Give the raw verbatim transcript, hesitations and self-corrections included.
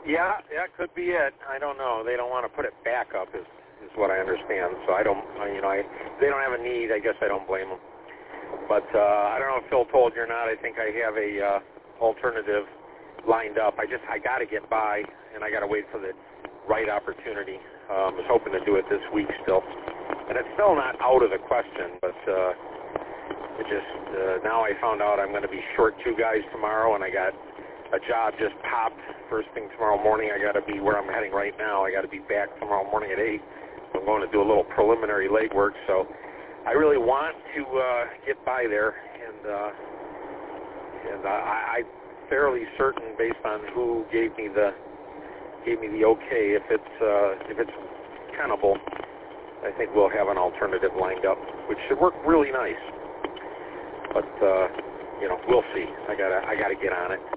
Yeah, that could be it. I don't know. They don't want to put it back up, is is what I understand. So I don't, I- you know, I, they don't have a need. I guess I don't blame them. But uh, I don't know if Phil told you or not. I think I have a uh, alternative lined up. I just, I got to get by, and I got to wait for the right opportunity. Um, I was hoping to do it this week still, and it's still not out of the question. But uh, it just uh, now I found out I'm going to be short two guys tomorrow, and I got a job just popped first thing tomorrow morning. I got to be where I'm heading right now. I got to be back tomorrow morning at eight. I'm going to do a little preliminary legwork, so I really want to uh, get by there, and uh, and uh, I, I'm fairly certain, based on who gave me the gave me the okay, if it's uh, if it's tenable, I think we'll have an alternative lined up, which should work really nice. But uh, you know, we'll see. I gotta I gotta get on it.